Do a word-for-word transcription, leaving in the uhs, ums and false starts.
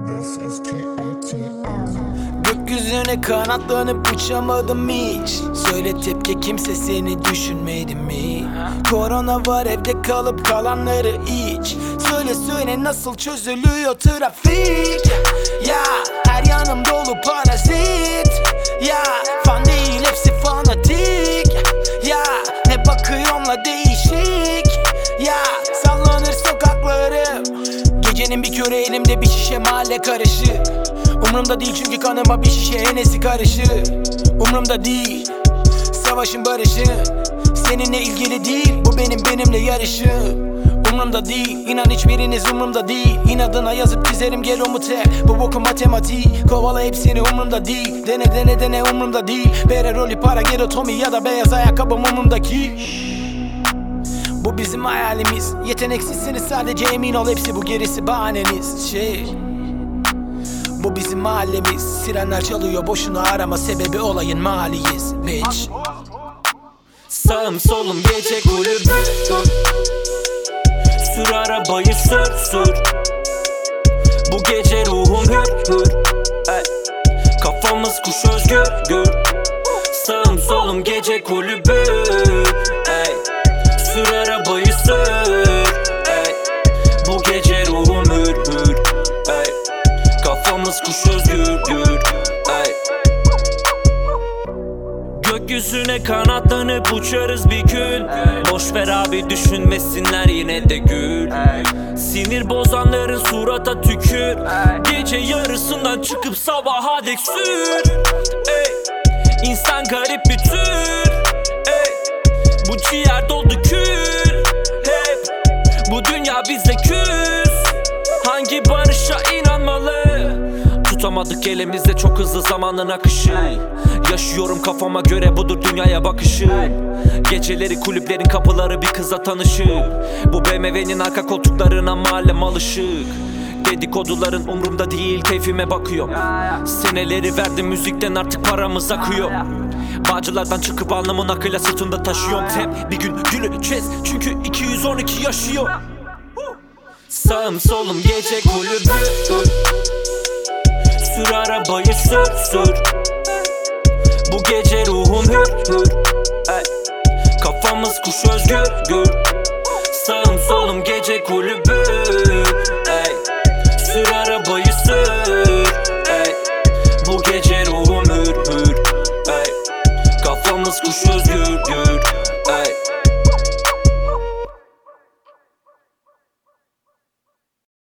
Gökyüzüne kanatlanıp uçamadım hiç. Söyle tepki, kimse seni düşünmedi mi? Korona var, evde kalıp kalanları iç. Söyle söyle, nasıl çözülüyor trafik? Ya her yanım dolu parazit. Ya fan değil, hepsi fanatik. Ya ne bakıyorlar değişik. Ya sallanır sokaklarım. Gecenin bir körü elimde bir şişe mahalle karışık. Umrumda değil çünkü kanıma bir şişe Hennessy karışır. Umrumda değil savaşın barışın. Seninle ilgili değil, bu benim benimle yarışım. Umrumda değil, inan hiçbiriniz umrumda değil. İnadına yazıp çizerim gel o mute. Bu boku matematik, kovala hepsini umrumda değil. Dene dene dene umrumda değil. Bere rolü para geri Tommy ya da beyaz ayakkabım umrumdaki. Bu bizim hayalimiz. Yeteneksizsiniz sadece, emin ol hepsi bu, gerisi bahaneniz. Şey, bu bizim mahallemiz. Sirenler çalıyor, boşuna arama, sebebi olayın mahalliyiz bitch. Sağım solum gece kulübü. Sür arabayı sür sür. Bu gece ruhum hür hür. Ey. Kafamız kuş özgür gür. Sağım solum gece kulübü. Ey. Sür arabayı sür. Ey. Bu gece ruhum hür hür. Ey. Kafamız kuş özgür gür. Ey. Gökyüzüne kanatlanıp uçarız bir gün. Boşver abi, düşünmesinler, yine de gül. Sinir bozanların surata tükür. Gece yarısından çıkıp sabaha dek sür. Ey. İnsan garip bir tür. Ey. Bu ciğer doldu kül. Hep bu dünya bize küs. Hangi barışa inanmalı? Tutamadık elimizde çok hızlı zamanın akışı. Yaşıyorum kafama göre, budur dünyaya bakışım. Geceleri kulüplerin kapıları bir kızla tanışıp. Bu B M W'nin arka koltuklarına mahallem alışık. Dedikoduların umrumda değil, keyfime bakıyorum. Seneleri verdim müzikten, artık paramız akıyor. Bağcılardan çıkıp alnımın akıyla sırtımda taşıyorum. Hep bir gün güleceğiz çünkü iki yüz on iki yaşıyor. Sağım solum gece kulübü. Sür arabayı sür sür. Bu gece ruhum hür hür. Ey. Kafamız kuş özgür gür. Sağım solum gece kulübü. Ey. Sür arabayı sür. Ey. Bu gece ruhum hür hür. Ey. Kafamız kuş özgür gür.